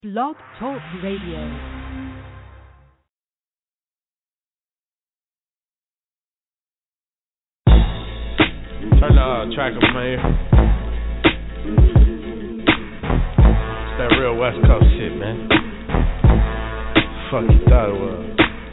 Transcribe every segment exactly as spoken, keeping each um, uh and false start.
Blog Talk Radio. Turn the uh, track up, man. It's that real West Coast shit, man. Fuck you thought it was.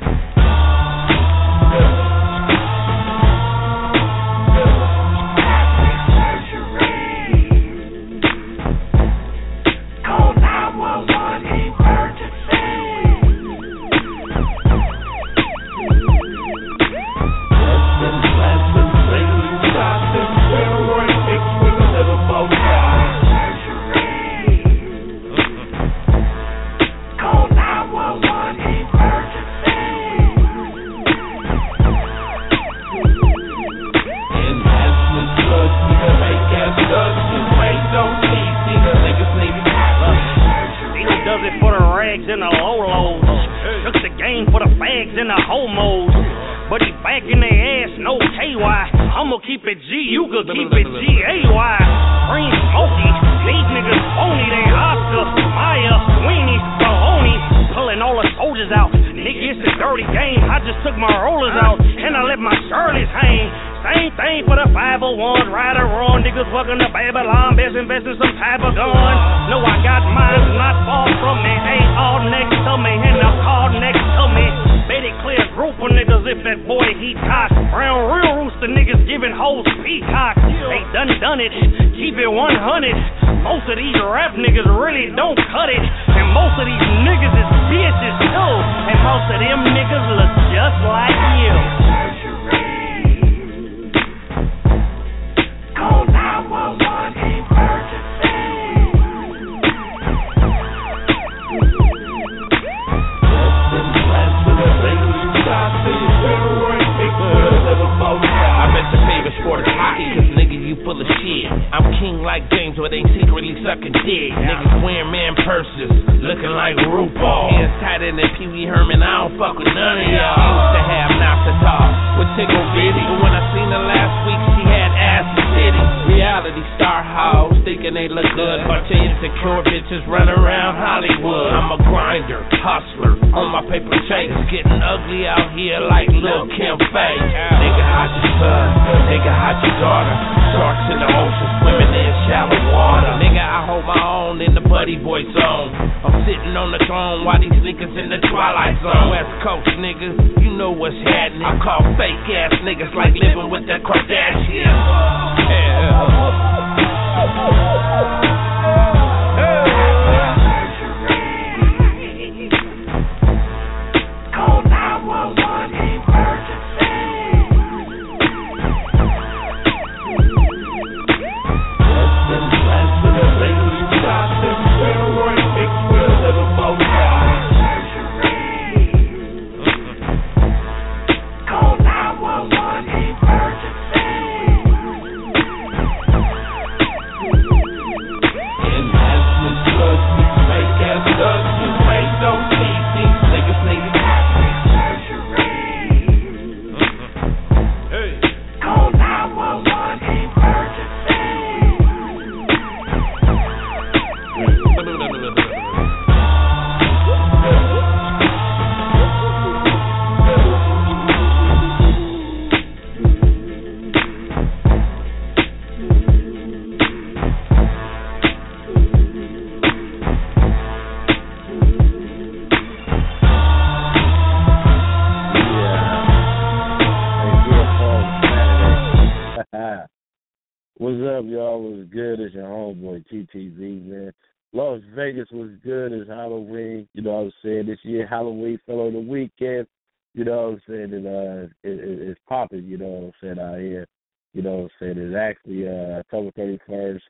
What's up, y'all? Was good as your homeboy T T Z, man. Las Vegas was good as Halloween. You know what I'm saying? This year Halloween fell on the weekend. You know what I'm saying? And uh, it, it, it's popping. You know what I'm saying out here. You know what I'm saying? It's actually uh, October thirty-first,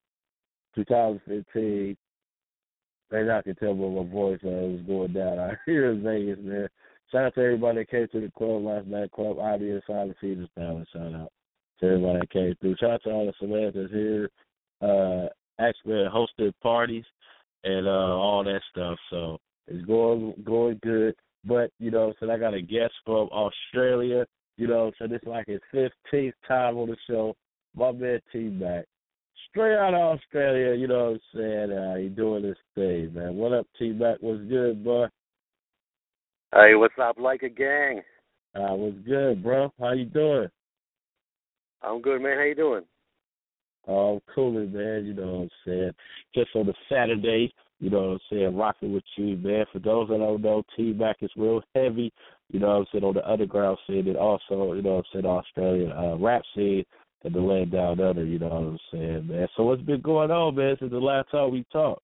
twenty fifteen. Maybe I can tell by my voice uh, it was going down out here in Vegas, man. Shout out to everybody that came to the club last night. Club Ivy and Silent Feeders Town. Shout out to everybody that came through. Shout out to all the Samanthas here, uh, actually hosted parties and uh, all that stuff. So it's going going good. But, you know, so I got a guest from Australia. You know, so this is like his fifteenth time on the show. My man T-Mac. straight out of Australia, you know what I'm saying? Uh, he doing this thing, man. What up, T-Mac? What's good, boy? Hey, what's up, Laker gang? Uh, what's good, bro? How you doing? I'm good, man. How you doing? Oh, I'm cooling, man. You know what I'm saying? Just on a Saturday, you know what I'm saying, rocking with you, man. For those that don't know, T-Mac is real heavy, you know what I'm saying, on the underground scene and also, you know what I'm saying, Australian uh, rap scene and the land down under, you know what I'm saying, man. So what's been going on, man, since the last time we talked?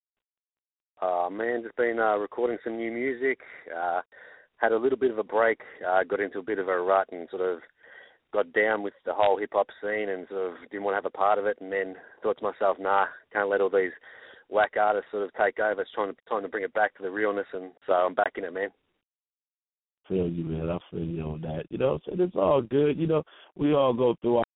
Uh, man, just been uh, recording some new music. Uh, had a little bit of a break. Uh, got into a bit of a rut and sort of got down with the whole hip-hop scene and sort of didn't want to have a part of it, and then thought to myself, nah, can't let all these whack artists sort of take over. It's trying to, trying to bring it back to the realness, and so I'm back in it, man. Feel you, man. I feel you on that. You know what I'm saying? It's all good. You know, we all go through our,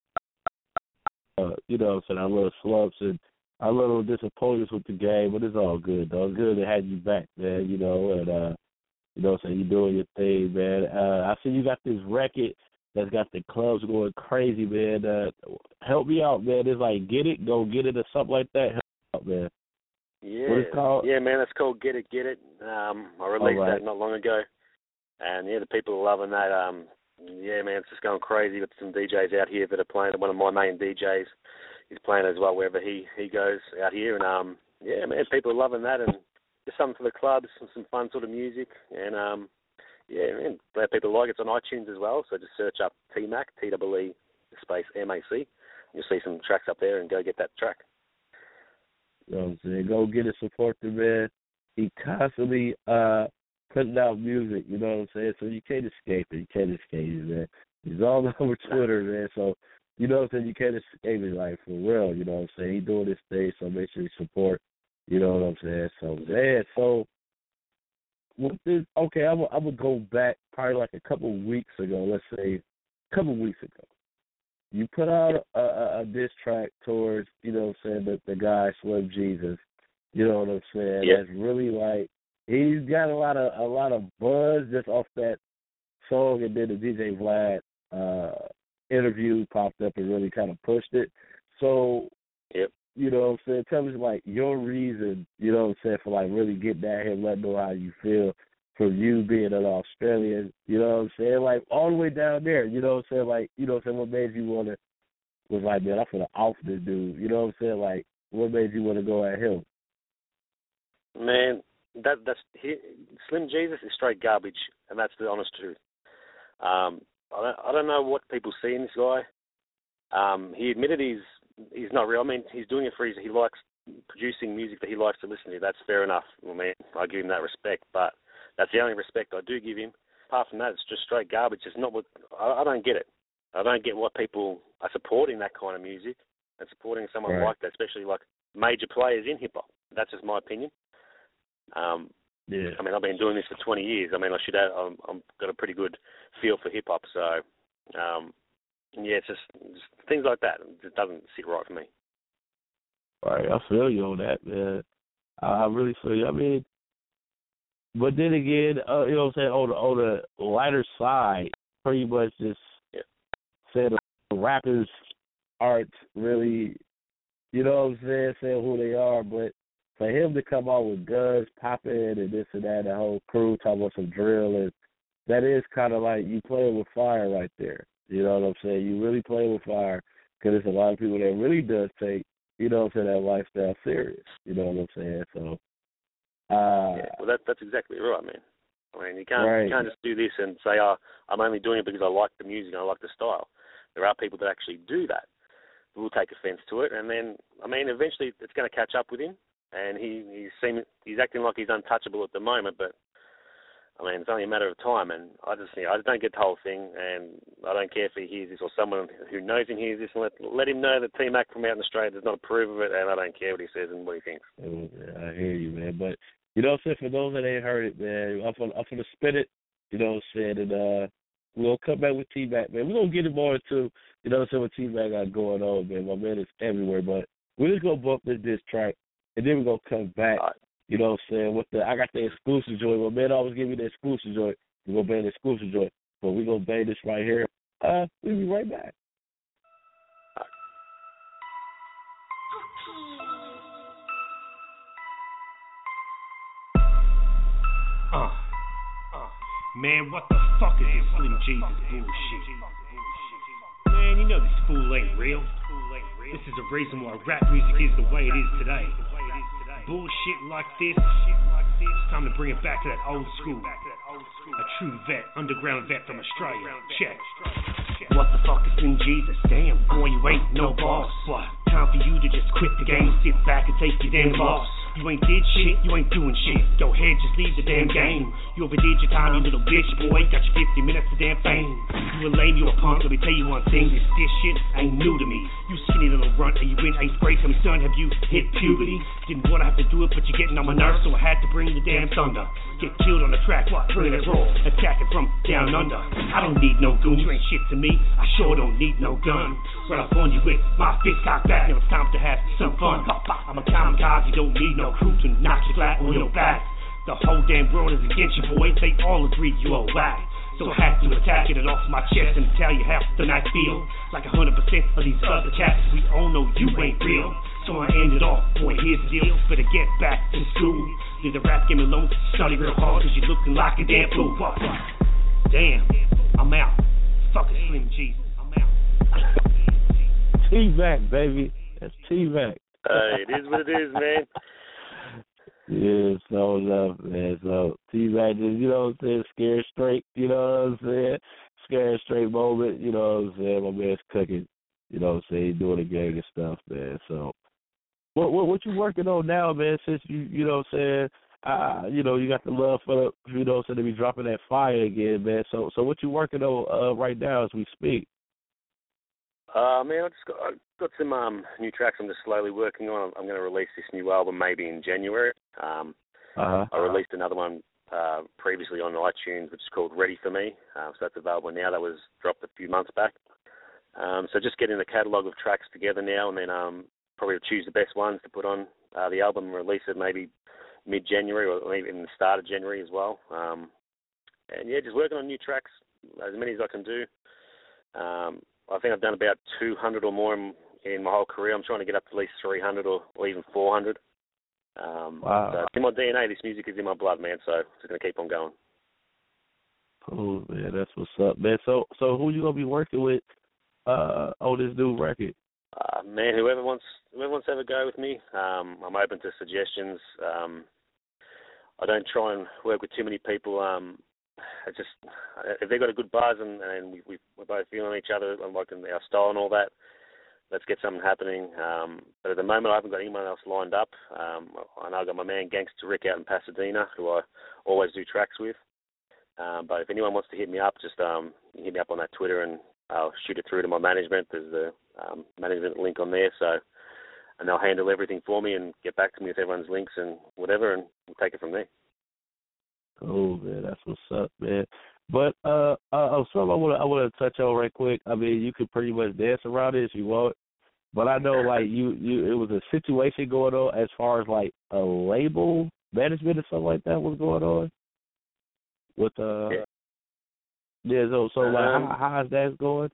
uh, you know what I'm saying, our little slumps and our little disappointments with the game, but it's all good, though. It's good to have you back, man, you know, and, uh, you know what I'm saying, you doing your thing, man. Uh, I see you got this record that's got the clubs going crazy, man. Uh, help me out, man. It's like Get It, Go Get It or something like that. Help me out, man. Yeah. What is it called? Yeah, man, it's called Get It, Get It. Um, I released right. that not long ago, and, yeah, the people are loving that. Um, yeah, man, it's just going crazy. Got some D Js out here that are playing. One of my main D Js is playing as well wherever he, he goes out here. And, um, yeah, man, people are loving that. And just something for the clubs, some, some fun sort of music. And, um, yeah, man, glad people like it. It's on iTunes as well. So just search up T-Mac, T E E space M A C. You'll see some tracks up there and go get that track. You know what I'm saying? Go get it, support the man. He constantly uh, putting out music, you know what I'm saying? So you can't escape it. You can't escape it, man. He's all over Twitter, man. So, you know what I'm saying? You can't escape it, like, for real, you know what I'm saying? He's doing this thing, so make sure you support, you know what I'm saying? So, man, so, with this, okay, I'm going to go back probably like a couple of weeks ago, let's say a couple of weeks ago. You put out a, a, a diss track towards, you know what I'm saying, the, the guy Slim Jesus. You know what I'm saying? Yeah. That's really like, he's got a lot of a lot of buzz just off that song, and then the D J Vlad uh, interview popped up and really kind of pushed it. So, yep. You know what I'm saying? Tell me, like, your reason, you know what I'm saying, for, like, really getting at him, letting know how you feel from you being an Australian, you know what I'm saying? Like, all the way down there, you know what I'm saying? Like, you know what I'm saying? What made you want to, was like, man, I'm going to off this dude, you know what I'm saying? Like, what made you want to go at him? Man, that that's he, Slim Jesus is straight garbage, and that's the honest truth. Um, I don't, I don't know what people see in this guy. Um, he admitted he's he's not real. I mean, he's doing it for his. He likes producing music that he likes to listen to. That's fair enough. I mean, I give him that respect, but that's the only respect I do give him. Apart from that, it's just straight garbage. It's not what I, I don't get it. I don't get what people are supporting that kind of music and supporting someone right. like that, especially like major players in hip hop. That's just my opinion. Um, yeah. I mean, I've been doing this for twenty years. I mean, I should have. I'm, I'm got a pretty good feel for hip hop. So, um, yeah, it's just, just things like that. It doesn't sit right for me. All right, I feel you on that, man. I really feel you. I mean, but then again, uh, you know what I'm saying, on the, on the lighter side, pretty much just yeah. said the rappers aren't really, you know what I'm saying, saying who they are, but for him to come out with guns popping and this and that, the whole crew talking about some drill, and that is kind of like you playing with fire right there. You know what I'm saying? You really playing with fire, because there's a lot of people that really does take, you know what I'm saying, that lifestyle serious. You know what I'm saying? So, uh, yeah, well, that, that's exactly right, man. I mean, you can't, right. you can't just do this and say, oh, I'm only doing it because I like the music and I like the style. There are people that actually do that who will take offense to it, and then, I mean, eventually it's going to catch up with him, and he he's, seem, he's acting like he's untouchable at the moment, but I mean, it's only a matter of time, and I just, you know, I just don't get the whole thing, and I don't care if he hears this or someone who knows him hears this, and let, let him know that T-Mac from out in Australia does not approve of it, and I don't care what he says and what he thinks. Yeah, I hear you, man. But, you know what I'm saying, for those that ain't heard it, man, I'm going I'm to spin it, you know what I'm saying, and uh, we'll come back with T-Mac, man. We're going to get it more into, you know what I'm saying, what T-Mac got going on, man. My man is everywhere, but we're just going to bump this diss track, and then we're going to come back. Right. You know what I'm saying? With the, I got the exclusive joint. My man always give me the exclusive joint. We're going to bang the exclusive joint. But we're going to bang this right here. Uh, we'll be right back. Uh, uh, man, what the fuck is this Slim Jesus bullshit? Man, you know this fool ain't real. This is the reason why rap music is the way it is today. Bullshit like this, it's time to bring it back to that old school. A true vet, underground vet from Australia. Check. What the fuck is Slim Jesus? Damn, boy, you ain't no boss. What? Time for you to just quit the game, sit back and take your damn loss. You ain't did shit, you ain't doing shit. Go ahead, just leave the damn game. You overdid your time, you little bitch, boy. Got your fifty minutes of damn fame. You a lame, you a punk. Let me tell you one thing, this this shit ain't new to me. You skinny little runt, and you in eighth grade. Tell me, son, have you hit puberty? Didn't want to have to do it, but you're getting on my nerves, so I had to bring the damn thunder. Get killed on the track, what? Bring it raw, attacking from down under. I don't need no goon, you ain't shit to me. I sure don't need no gun. Run up on you with my fist cocked back. Now it's time to have some fun. I'm a kamikaze, you don't need no crew to knock you flat on your back. The whole damn world is against you, boys. They all agree you are whack. So I had to attack it off my chest and tell you how the night feel. Like a hundred percent of these other cats, we all know you ain't real. So I ended off, boy, here's the deal. Better get back to school. Leave the rap game alone, study real hard, cause you're looking like a damn fool. Damn, I'm out. Fuck it, Slim Jesus, I'm out. T-Mac, baby. That's T-Mac. Hey, it is what it is, man. Yeah, so enough, man. So T-Mac just, you know what I'm saying, scared straight, you know what I'm saying? Scared straight moment, you know what I'm saying? My man's cooking, you know what I'm saying, doing the gang and stuff, man. So what what what you working on now, man, since you you know what I'm saying, uh, you know, you got the love for the, you know what I'm saying, to be dropping that fire again, man. So so what you working on uh, right now as we speak? Uh, man, I just got, I got some um, new tracks I'm just slowly working on. I'm going to release this new album maybe in January. Um, uh-huh. I released another one uh, previously on iTunes, which is called Ready For Me. Uh, so that's available now. That was dropped a few months back. Um, so just getting the catalogue of tracks together now, and then um, probably choose the best ones to put on uh, the album and release it maybe mid-January or even the start of January as well. Um, and, yeah, just working on new tracks, as many as I can do. Um, I think I've done about two hundred or more in, in my whole career. I'm trying to get up to at least three hundred or, or even four hundred. Um, wow. So it's in my D N A. This music is in my blood, man, so it's just going to keep on going. Cool, man. That's what's up, man. So so who you going to be working with uh, on this new record? Uh, man, whoever wants whoever wants to have a go with me, um, I'm open to suggestions. Um, I don't try and work with too many people. Um, I just if they've got a good buzz and, and we, we, we're both feeling each other and liking our style and all that, let's get something happening. Um, but at the moment, I haven't got anyone else lined up. Um, I know I've got my man Gangster Rick out in Pasadena, who I always do tracks with. Um, but if anyone wants to hit me up, just um, hit me up on that Twitter and I'll shoot it through to my management. There's the um, management link on there, so and they'll handle everything for me and get back to me with everyone's links and whatever, and we'll take it from there. Cool, man. That's what's up, man. But uh, uh something I want to I want to touch on right quick. I mean, you could pretty much dance around it if you want, but I know like you, you it was a situation going on as far as like a label management or something like that was going on with uh yeah. Yeah, so so like um, how, how's that going?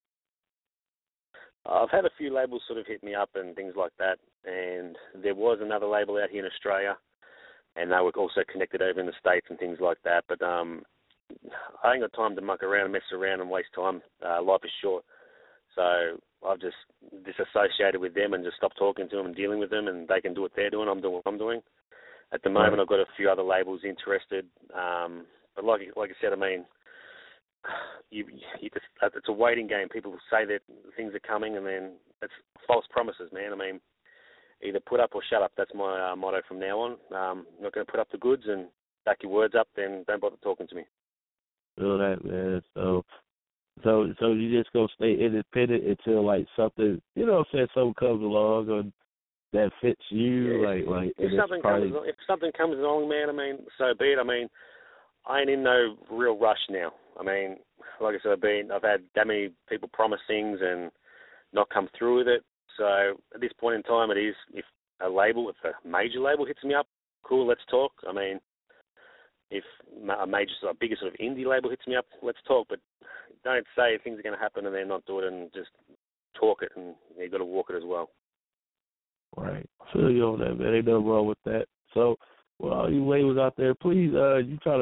I've had a few labels sort of hit me up and things like that, and there was another label out here in Australia, and they were also connected over in the States and things like that. But um, I ain't got time to muck around and mess around and waste time. Uh, life is short, so I've just disassociated with them and just stopped talking to them and dealing with them, and they can do what they're doing. I'm doing what I'm doing. At the moment, right. I've got a few other labels interested, um, but like like I said, I mean. You, you just, it's a waiting game. People say that things are coming, and then it's false promises, man. I mean, either put up or shut up. That's my uh, motto from now on. Um, I'm not going to put up the goods and back your words up, then don't bother talking to me. Feel that, man. So, so, so you just gonna stay independent until like something, you know, what I'm saying, something comes along or that fits you, yeah, like, like. If something probably... comes, if something comes along, man, I mean, so be it. I mean, I ain't in no real rush now. I mean, like I said, I've been, I've had that many people promise things and not come through with it. So at this point in time, it is, if a label, if a major label hits me up, cool, let's talk. I mean, if a major, a bigger sort of indie label hits me up, let's talk. But don't say things are going to happen and then not do it, and just talk it, and you've got to walk it as well. Right. I feel you on that, man. Ain't nothing wrong with that. So, well, all you labels out there, please, uh, you try to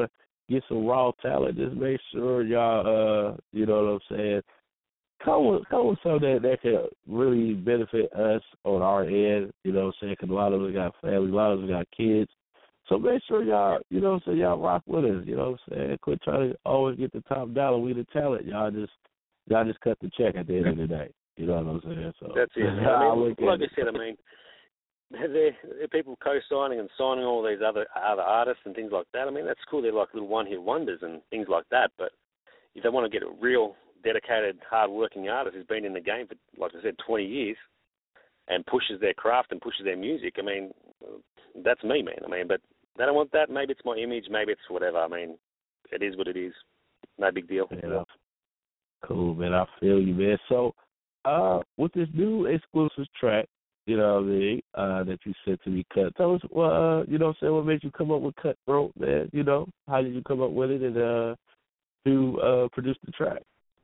get some raw talent, just make sure y'all, uh, you know what I'm saying, come with, come with something that, that can really benefit us on our end, you know what I'm saying, because a lot of us got families, a lot of us got kids. So make sure y'all, you know what I'm saying, y'all rock with us, you know what I'm saying. Quit trying to always get the top dollar. We the talent. Y'all just y'all just cut the check at the end of the day. You know what I'm saying? So that's it. I mean, like I said, I mean, they're, they're people co-signing and signing all these other other artists and things like that. I mean, that's cool. They're like little one-hit wonders and things like that. But if they want to get a real dedicated, hard-working artist who's been in the game for, like I said, twenty years and pushes their craft and pushes their music, I mean, that's me, man. I mean, but they don't want that. Maybe it's my image. Maybe it's whatever. I mean, it is what it is. No big deal. Yeah. Cool, man. I feel you, man. So, uh, with this new exclusive track, you know what I mean, uh, that you sent to me, Cut, tell us, what, uh, you know what I'm saying, what made you come up with Cutthroat, man? You know, how did you come up with it and uh, to uh, produce the track?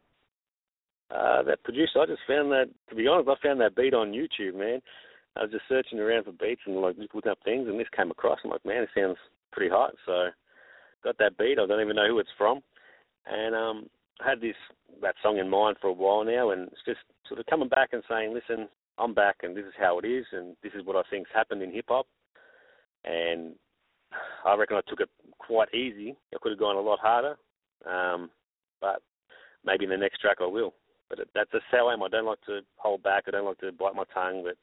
Uh, that producer, I just found that, to be honest, I found that beat on YouTube, man. I was just searching around for beats and like just looking up things, and this came across. I'm like, man, it sounds pretty hot. So got that beat. I don't even know who it's from, and um, I had this that song in mind for a while now, and it's just sort of coming back and saying, listen, I'm back, and this is how it is, and this is what I think's happened in hip hop, and I reckon I took it quite easy. I could have gone a lot harder, um, but maybe in the next track I will. But that's just how I am. I don't like to hold back. I don't like to bite my tongue, but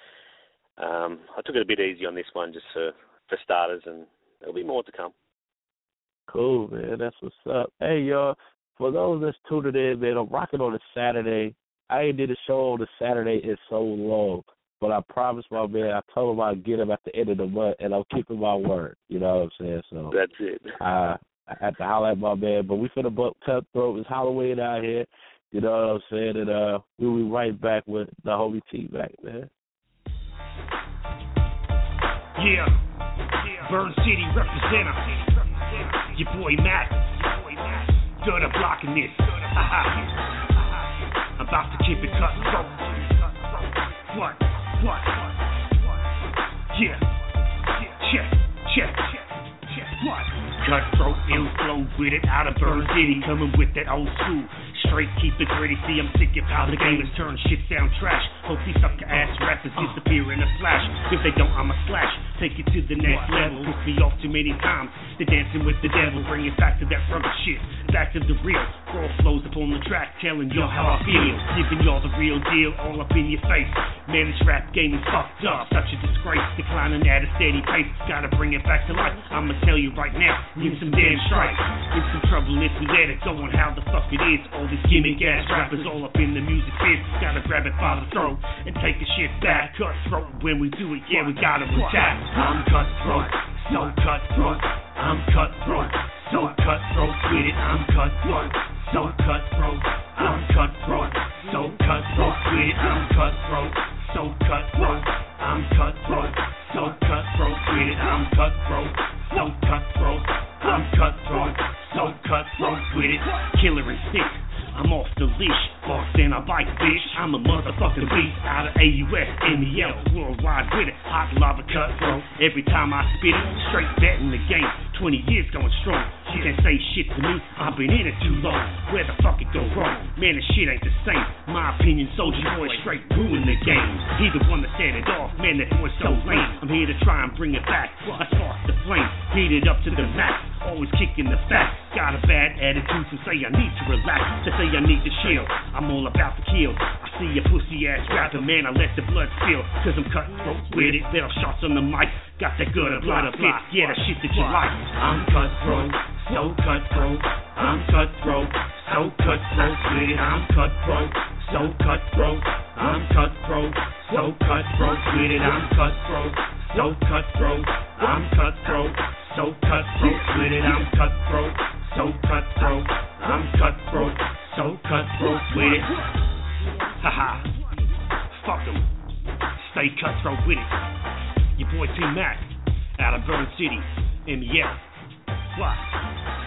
Um, I took it a bit easy on this one just for, for starters, and there'll be more to come. Cool, man. That's what's up. Hey, y'all, for those that's tuning in, man, I'm rocking on a Saturday. I ain't did a show on a Saturday in so long, but I promised my man, I told him I'd get him at the end of the month, and I'm keeping my word. You know what I'm saying? So that's it. I, I had to holler at my man, but we finna bump Cutthroat. It's Halloween out here. You know what I'm saying? And uh, we'll be right back with the homie T-Mac, man. Yeah, Burn City representer, your boy Mac, good at blocking this. I'm about to keep it cutthroat. What? What? Yeah, check, check, check. What? Cutthroat, ill flow with it, out of Burn City, coming with that old school. Straight, keep it gritty, see I'm sick of how the game is turned, shit sound trash. Hope these sucker ass rappers disappear in a flash. If they don't, I'ma slash, take it to the next level. Piss me off too many times, they're dancing with the devil. Bring it back to that rugged shit, back to the real. Raw flows up on the track, telling y'all how I feel. Giving y'all the real deal, all up in your face. Man, this rap game is fucked up, such a disgrace. Declining at a steady pace, gotta bring it back to life. I'ma tell you right now, give some damn strikes. In some trouble if we let it go on how the fuck it is. All these gimmick ass rappers all up in the music biz. Gotta grab it by the throat and take the shit back. Cutthroat when we do it, yeah, we gotta attack. I'm cutthroat, so cutthroat. I'm cutthroat, so cutthroat with it. I'm cutthroat, so cutthroat. I'm cutthroat, so cutthroat with it. I'm cutthroat, so cutthroat. I'm cutthroat, so cutthroat with it. I'm cutthroat, so cutthroat. I'm cutthroat, so cutthroat with it. Killer instinct, I'm off the leash. Boss and I bite, bitch. I'm a motherfucking beast. Out of A U S, M E L, worldwide with it. Hot lava cutthroat. Every time I spit it, straight bet in the game. twenty years going strong. You can't say shit to me. I've been in it too long. Where the fuck it go wrong? Man, this shit ain't the same. My opinion, Soulja Boy straight ruin the game. He the one that set it off. Man, that boy's so lame. I'm here to try and bring it back. I spark the flame. Heat it up to the max. Always kicking the facts. Got a bad attitude, so say I need to relax. To say I need to chill. I'm all about the kill. I see a pussy ass rapper, man, I let the blood spill. Cause I'm cutthroat with it. Little shots on the mic. Got that good blood of it. Yeah, the shit that you like. I'm cutthroat, so cutthroat. I'm cutthroat, so cutthroat with it. I'm cutthroat, so cutthroat. I'm cutthroat, so cutthroat with it. I'm cutthroat, so cutthroat. I'm cutthroat, so cutthroat with it. I'm cutthroat, so cutthroat. I'm cutthroat, so cutthroat with it. Haha, fuck them. Stay cutthroat with it. Your boy T-Mac, out of Burn City, M E L. What?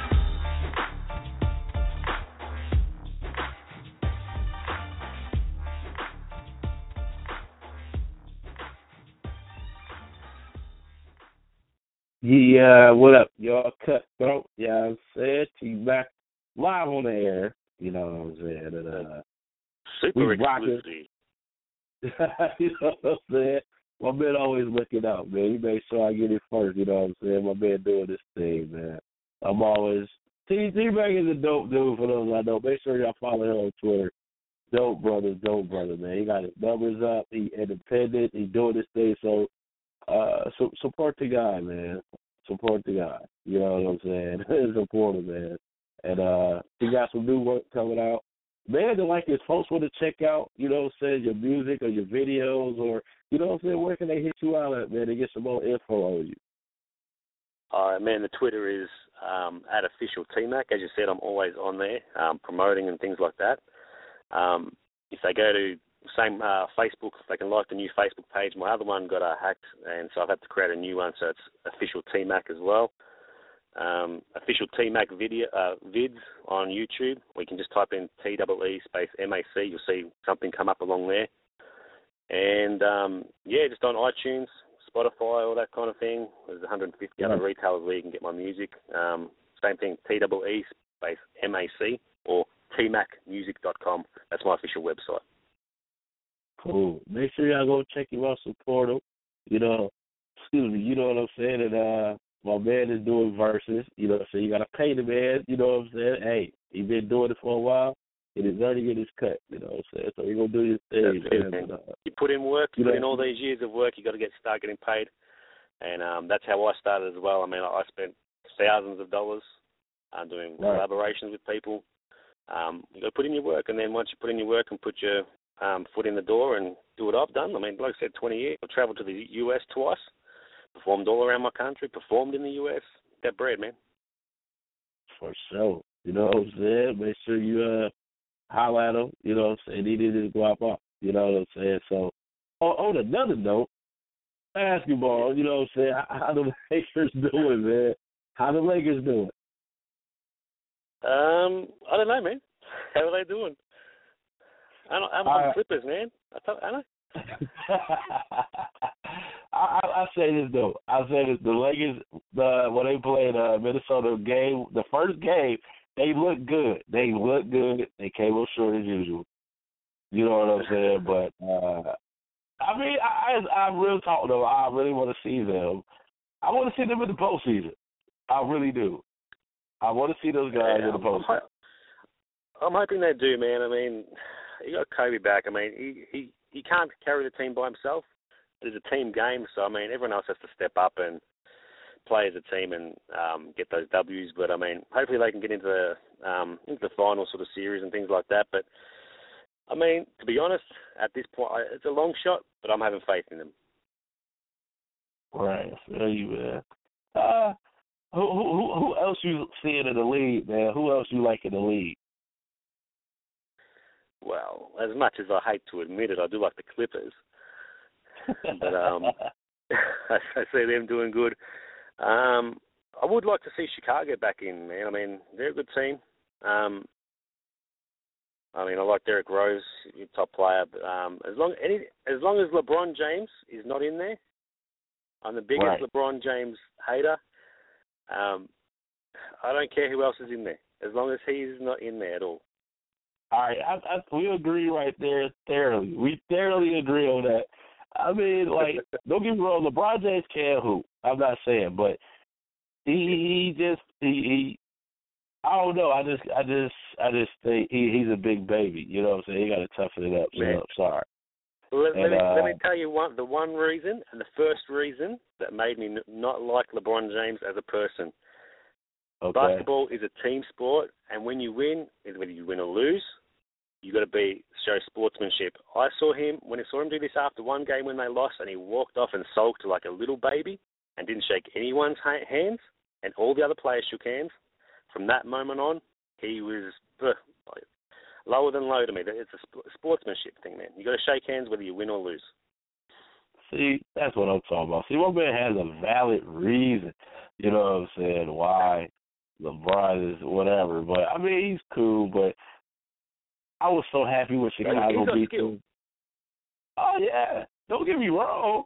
Yeah, what up, y'all? Cutthroat. Yeah, I'm saying T back live on the air. You know what I'm saying? And, uh, Super we rocking. exclusive. You know what I'm saying? My man always looking out, man. He makes sure I get it first. You know what I'm saying? My man doing this thing, man. I'm always T T Mac is a dope dude for those I know. Make sure y'all follow him on Twitter. Dope brother, dope brother, man. He got his numbers up. He independent. He doing this thing. So, uh, so support the guy, man. Support the guy. You know what I'm saying? Support him, man. And uh, he got some new work coming out. Man, to like his folks want to check out, you know what I'm saying, your music or your videos or, you know what I'm saying, where can they hit you out at, man, to get some more info on you? All right, man, the Twitter is um, at official T Mac. As you said, I'm always on there um, promoting and things like that. Um, if they go to same uh, Facebook, if they can like the new Facebook page. My other one got uh, hacked, and so I've had to create a new one, so it's official T Mac as well. Um, official T Mac video uh, vids on YouTube. We can just type in T E E space M A C. You'll see something come up along there. And um, yeah, just on iTunes, Spotify, all that kind of thing. There's one hundred fifty other retailers where you can get my music. Um, same thing, T E E space M A C or T mac music dot com. That's my official website. Cool. Make sure y'all go check him out, support him. You know, excuse me, you know what I'm saying? And uh, my man is doing verses. You know what I'm saying? You got to pay the man. You know what I'm saying? Hey, he been doing it for a while. It is earning to get his cut. You know what I'm saying? So he's going to do his thing. That's it, man. man. Uh, you put in work, you you put know, in all these years of work, you got to get start getting paid. And um, that's how I started as well. I mean, I spent thousands of dollars uh, doing right. collaborations with people. Um, you got to put in your work, and then once you put in your work and put your um, foot in the door and do what I've done. I mean, like I said, twenty years. I've travelled to the U S twice, performed all around my country, performed in the U S. That bread, man. For sure. You know what I'm saying? Make sure you uh, holler at him. You know what I'm saying? He needed to go up. You know what I'm saying? So, on, on another note, basketball, you know what I'm saying? How, how the Lakers doing, man? How the Lakers doing? Um, I don't know, man. How are they doing? I don't, I'm on the Clippers, man. I, thought, I know. I, I, I say this though. I say this: the Lakers, the when they played uh, Minnesota game, the first game, they looked good. They looked good. They came up short as usual. You know what I'm saying? But uh, I mean, I, I, I real talk though. I really want to see them. I want to see them in the postseason. I really do. I want to see those guys yeah, in the postseason. I'm hoping they do, man. I mean, you got Kobe back. I mean, he, he, he can't carry the team by himself. It's a team game, so, I mean, everyone else has to step up and play as a team and um, get those W's. But, I mean, hopefully they can get into the, um, into the final sort of series and things like that. But, I mean, to be honest, at this point, it's a long shot, but I'm having faith in them. Right. I feel you, man. Uh, who, who, who else you seeing in the league, man? Who else you like in the league? Well, as much as I hate to admit it, I do like the Clippers. But um, I see them doing good. Um, I would like to see Chicago back in, man. I mean, they're a good team. Um, I mean, I like Derrick Rose, top player. But, um, as long any as long as LeBron James is not in there, I'm the biggest right. LeBron James hater. Um, I don't care who else is in there, as long as he's not in there at all. All right, I, I, we agree right there thoroughly. We thoroughly agree on that. I mean, like, don't get me wrong, LeBron James can hoop. I'm not saying, but he, he just he, he I don't know. I just I just I just think he, he's a big baby. You know what I'm saying? He got to toughen it up. So I'm sorry. Let, and, let, me, uh, let me tell you one. The one reason and the first reason that made me n- not like LeBron James as a person. Okay. Basketball is a team sport, and when you win, whether you win or lose, you got to be show sportsmanship. I saw him when I saw him do this after one game when they lost, and he walked off and sulked like a little baby and didn't shake anyone's ha- hands, and all the other players shook hands. From that moment on, he was ugh, lower than low to me. It's a sp- sportsmanship thing, man. You got to shake hands whether you win or lose. See, that's what I'm talking about. See, one man has a valid reason, you know what I'm saying, why LeBron is whatever. But, I mean, he's cool, but I was so happy when Chicago he's got beat skill. them. Oh, yeah. Don't get me wrong.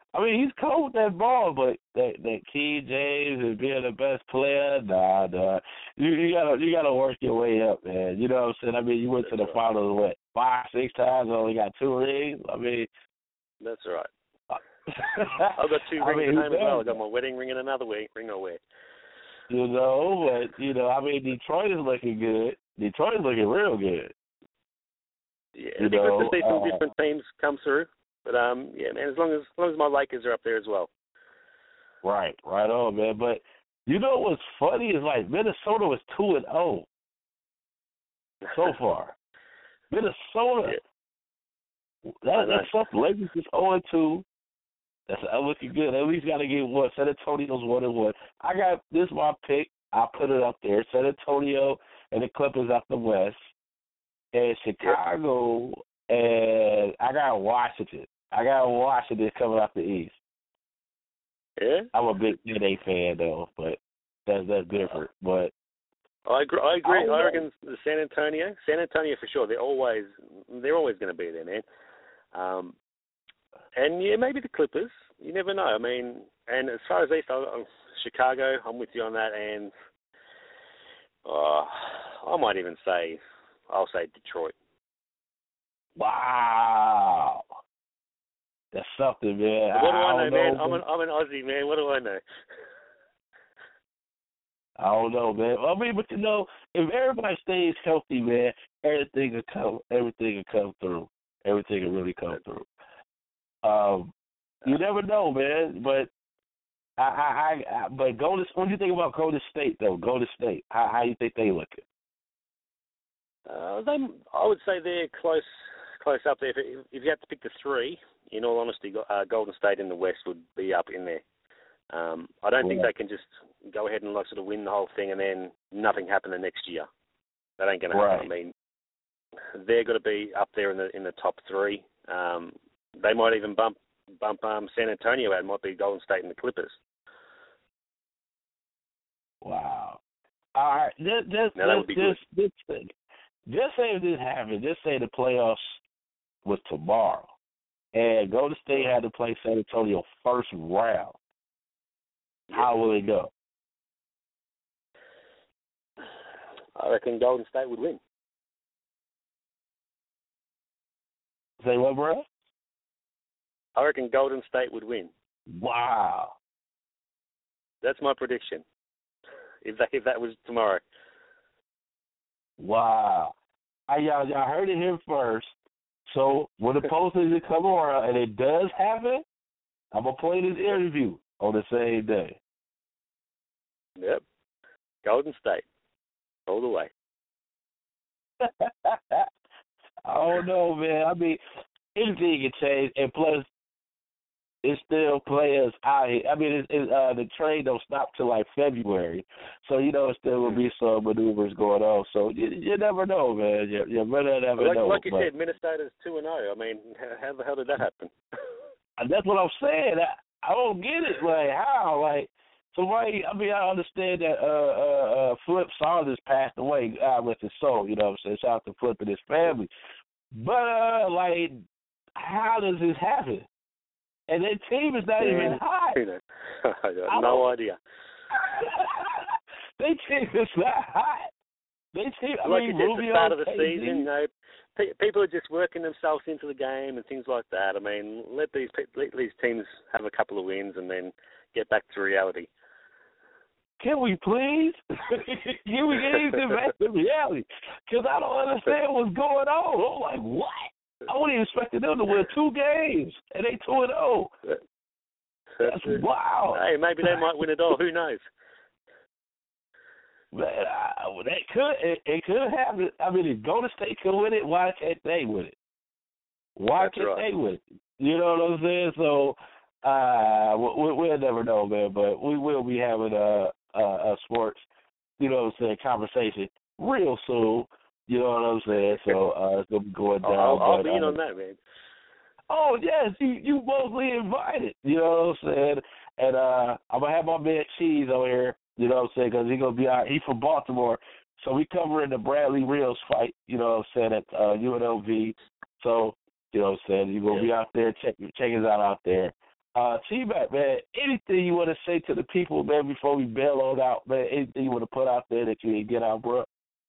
I mean, he's cold with that ball, but that that Key James and being the best player, nah, nah. You, you gotta you gotta work your way up, man. You know what I'm saying? I mean, you went to the finals what five, six times, only got two rings. I mean, that's right. I've got two I rings mean, at home as well. I got my wedding ring and another ring ring I wear. You know, but you know, I mean, Detroit is looking good. Detroit is looking real good. Yeah, it'd be good to see some uh, different teams come through. But um, yeah, man, as long as as long as my Lakers are up there as well. Right, right on, man. But you know what's funny is like Minnesota was two and zero so far. Minnesota, yeah. that, that's something. Lakers is zero and two. That's uh, looking good. At least got to get one. San Antonio's one and one. I got this is my pick. I put it up there. San Antonio and the Clippers out the West, and Chicago. Yeah. And I got Washington. I got Washington coming out the East. Yeah? I'm a big N B A fan, though, but that's that's different. But I agree. I, agree. I, I reckon the San Antonio, San Antonio for sure. They're always they're always going to be there, man. Um, and yeah, maybe the Clippers. You never know. I mean, and as far as East, I'm, Chicago, I'm with you on that. And uh, I might even say, I'll say Detroit. Wow, that's something, man. What do I, I know, man? know, I'm an I'm an Aussie, man. What do I know? I don't know, man. I mean, but you know, if everybody stays healthy, man, everything will come. Everything will come through. Everything will really come through. Um, you never know, man. But I, I, I but Golden. What do you think about Golden State, though? Golden State. How, how you think they looking? Uh, they, I would say they're close. Close up there. If, if you had to pick the three, in all honesty, uh, Golden State in the West would be up in there. Um, I don't yeah. think they can just go ahead and like sort of win the whole thing and then nothing happen the next year. That ain't going right. to happen. I mean, they're going to be up there in the in the top three. Um, they might even bump bump um, San Antonio out. It might be Golden State and the Clippers. Wow. All right. This this now, that this, would be this, this thing. Just say if this happened. Just say the playoffs was tomorrow, and Golden State had to play San Antonio first round. Yeah. How will it go? I reckon Golden State would win. Say what, bro? I reckon Golden State would win. Wow. That's my prediction. If that if that was tomorrow. Wow. I, y'all, y'all heard it here first. So when the postseason come around and it does happen, I'm going to play this interview on the same day. Yep. Golden State. All the way. I don't know, man. I mean, anything can change. And plus, it's still players out here. I mean, it, it, uh, the trade don't stop till like February, so you know, still will be some maneuvers going on. So you, you never know, man. You, you really never like, know. Like you but, said, Minnesota's two and zero. I mean, how the hell did that happen? That's what I'm saying. I, I don't get it. Like how? Like somebody. I mean, I understand that uh, uh, uh, Flip Saunders passed away. God rest his soul. You know what I'm saying? Shout out to Flip and his family. But uh, like, how does this happen? And their team is not yeah. even hot. I got no idea. Their team is not hot. They team, I like mean, it's the Rubio, start of the K D. season, you know, pe- people are just working themselves into the game and things like that. I mean, let these let these teams have a couple of wins and then get back to reality. Can we please? Can we get back to reality? Because I don't understand what's going on. I'm like, what? I wouldn't expect them to win two games, and they two and zero. That's wow. Hey, maybe they might win it all. Who knows? Man, I, that could it, it could happen. I mean, if Golden State could win it, why can't they win it? Why That's can't right. they win it? You know what I'm saying? So uh, we, we'll never know, man. But we will be having a, a, a sports, you know what I'm saying, conversation real soon. You know what I'm saying? So uh, it's gonna be going down. I'll, I'll but, be in uh, on that, man. Oh yes, you you mostly invited. You know what I'm saying? And uh, I'm gonna have my man Cheese on here. You know what I'm saying? Because he's gonna be out. He's from Baltimore, so we covering the Bradley Reels fight. You know what I'm saying at uh, U N L V. So you know what I'm saying? You're gonna yeah. be out there. Check check us out out there. Uh, T-Mac, man, anything you want to say to the people, man, before we bail on out, man, anything you want to put out there that you can get out, bro?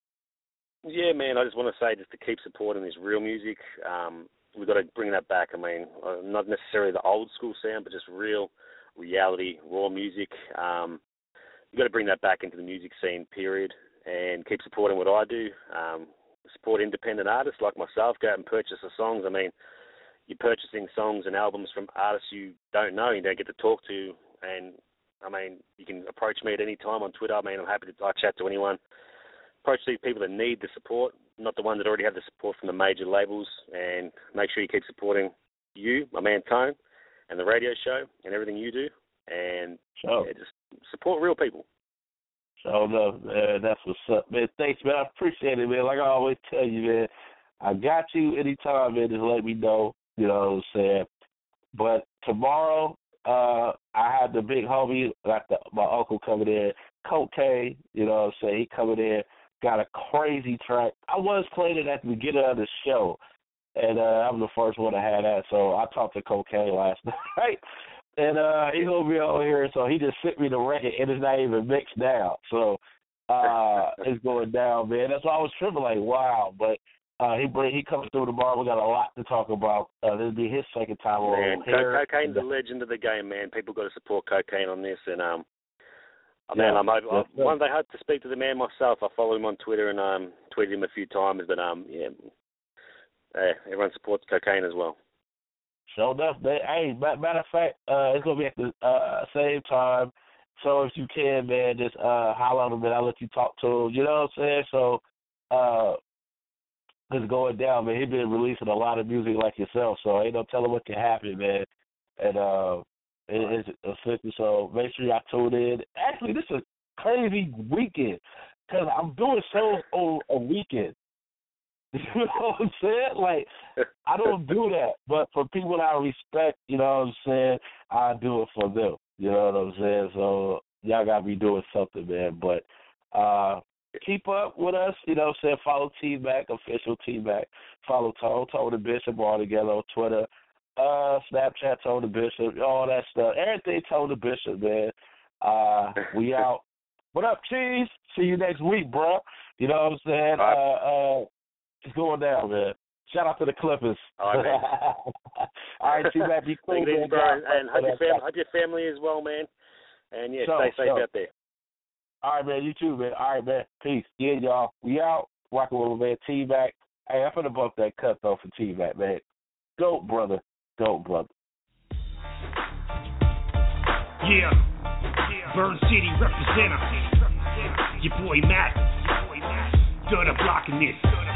Yeah, man, I just want to say just to keep supporting this real music. Um, we've got to bring that back. I mean, uh, not necessarily the old school sound, but just real reality, raw music. Um, you've got to bring that back into the music scene, period, and keep supporting what I do. Um, support independent artists like myself. Go out and purchase the songs. I mean, you're purchasing songs and albums from artists you don't know, you don't get to talk to. And, I mean, you can approach me at any time on Twitter. I mean, I'm happy to I chat to anyone. Approach these people that need the support, not the ones that already have the support from the major labels. And make sure you keep supporting you, my man Tone, and the radio show and everything you do. And sure. yeah, just support real people. So, no, man, that's what's up, man. Thanks, man. I appreciate it, man. Like I always tell you, man, I got you anytime, man. Just let me know. You know what I'm saying? But tomorrow, uh, I have the big homie, like the, my uncle coming in, Cocaine, you know what I'm saying? He coming in, got a crazy track. I was playing it at the beginning of the show, and uh, I'm the first one to have that. So I talked to Cocaine last night, and uh, he's going to be over here. So he just sent me the record, and it's not even mixed down. So uh, it's going down, man. That's why I was tripping, like, wow. But Uh, he bring, he comes through tomorrow. We got a lot to talk about. Uh, this will be his second time man, on here. Cocaine's a legend of the game, man. People got to support Cocaine on this. And um, yeah, man, I'm, I'm, I'm one day hope to speak to the man myself. I follow him on Twitter and um, tweeted him a few times. But um, yeah, uh, everyone supports Cocaine as well. So enough, man. Hey, matter of fact, uh, it's gonna be at the uh, same time. So if you can, man, just uh, holler on him and I'll let you talk to him. You know what I'm saying? So. Uh, It's going down, man. He's been releasing a lot of music like yourself, so ain't no telling what can happen, man. And uh, it, it's official, so make sure y'all tune in. Actually, this is a crazy weekend because I'm doing shows on a weekend. You know what I'm saying? Like, I don't do that, but for people that I respect, you know what I'm saying, I do it for them. You know what I'm saying? So y'all got to be doing something, man. But, uh, keep up with us, you know what I'm saying? Follow T-Mac, official T-Mac. Follow Tone, Tone the Bishop, all together on Twitter. Uh, Snapchat, Tone the Bishop, all that stuff. Everything Tone the Bishop, man. Uh, we out. What up, Cheese? See you next week, bro. You know what I'm saying? Uh, uh, it's going down, man. Shout out to the Clippers. All right, man. All right, T-Mac, be cool, man. Bro. And hope your, fam- hope your family as well, man. And, yeah, so, stay safe so. out there. All right, man. You too, man. All right, man. Peace. Yeah, y'all. We out. Rocking with my man T-Mac. Hey, I'm finna bump that cut, though, for T-Mac, man. Goat, brother. Goat, brother. Yeah. Burn City representer. Your boy Matt. Good at blocking this.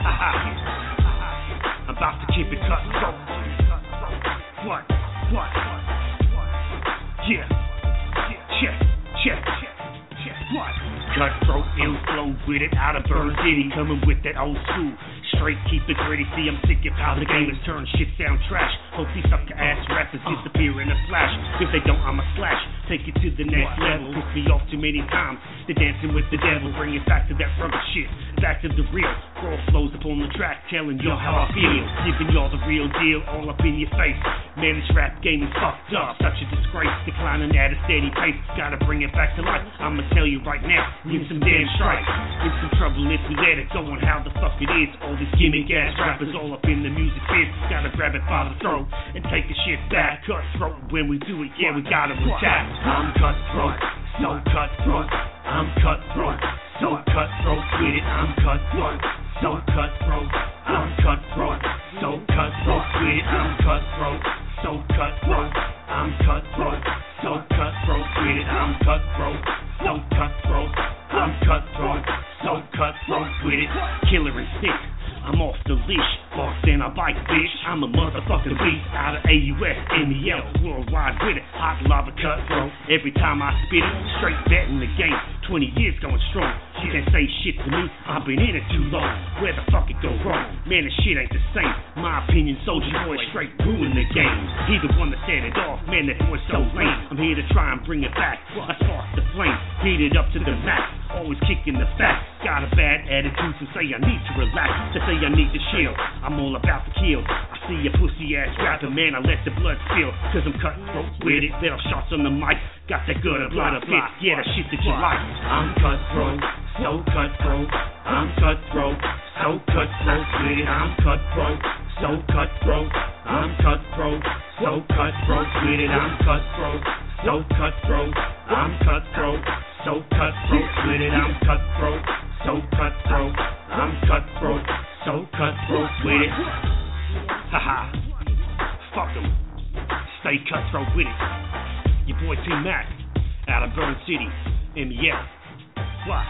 I'm about to keep it cutthroat. What? What? Yeah. Check. Check. Check. What? Cutthroat, ill flow with it, out of Burn City, coming with that old school. Straight, keep it gritty, see I'm sick of how the game is turned, shit sound trash. Hope these sucker-ass rappers disappear in a flash. If they don't, I'ma slash, take it to the next level. Piss me off too many times, they're dancing with the devil. Bring it back to that rubber shit, back to the real. Raw flows up on the track, telling y'all how I feel. Giving y'all the real deal, all up in your face. Man, this rap game is fucked up, such a disgrace. Declining at a steady pace, gotta bring it back to life. I'ma tell you right now, give some damn strikes. In some trouble if we let it go on how the fuck it is. All these gimmick ass rappers all up in the music biz. Gotta grab it by the throat and take the shit back. Cutthroat when we do it, yeah, we gotta attack. I'm cutthroat, so cutthroat. I'm cutthroat, so cutthroat with it. I'm cutthroat, so cutthroat. I'm cutthroat, so cutthroat with it. I'm cutthroat, so cutthroat. I'm cutthroat, so cutthroat with it. I'm cutthroat, so cutthroat. I'm cutthroat, so cutthroat with it. Killer instinct, I'm off the leash. Boss and I bite, bitch. I'm a motherfucking beast. Out of A U S, N E L, worldwide with it. Hot lava cutthroat. Every time I spit it, straight bet in the game. twenty years going strong. You can't say shit to me. I've been in it too long. Where the fuck it go wrong? Man, this shit ain't the same. My opinion, Soldier Boy straight ruin the game. He the one that set it off. Man, that boy's so lame. I'm here to try and bring it back. I spark the flame. Heat it up to the max. Always kicking the facts. Got a bad attitude, so say I need to relax. To say I need to chill. I'm all about the kill. I See a pussy ass rapper, man, I let the blood spill, cause I'm cutthroat with it. Little shots on the mic, got that good blood of fits, yeah, the shit that you like. I'm cutthroat, so cutthroat. I'm cutthroat, so cutthroat with it. I'm cutthroat, so cutthroat. I'm cutthroat, so cutthroat with it. I'm cutthroat, so cutthroat. I'm cutthroat, so cutthroat with it. I'm cutthroat, so cutthroat. I'm cutthroat, so cutthroat with it. Haha, fuck them. Stay cutthroat with it. Your boy T Mac, out of Burn City, M E L. What?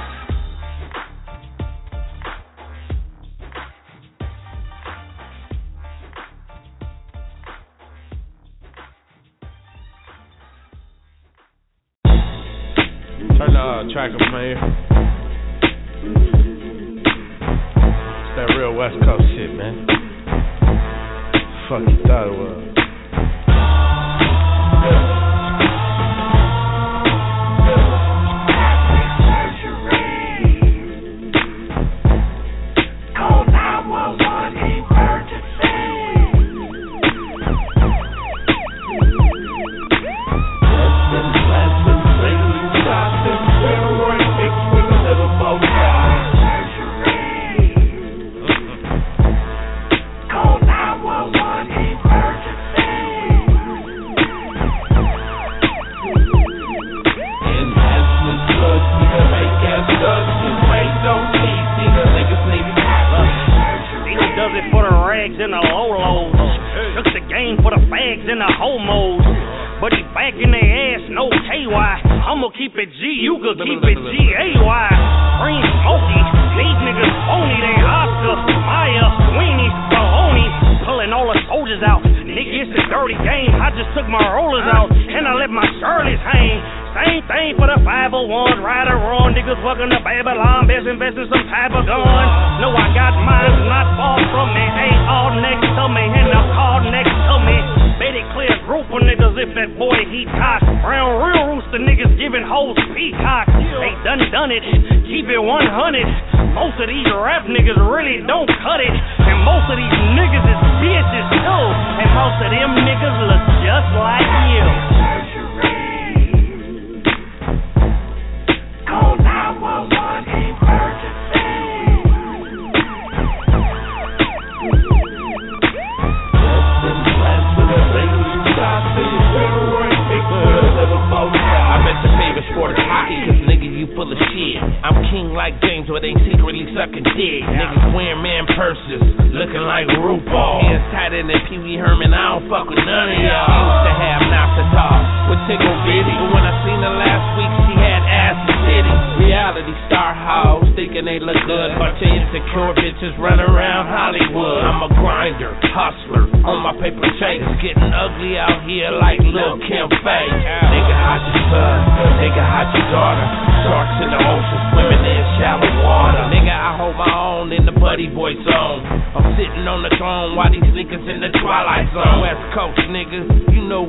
Turn the uh, track up, man. It's that real West Coast shit, man. Fuck you thought it was.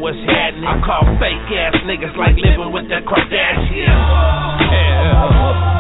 Fake ass niggas like living with the Kardashians. Yeah.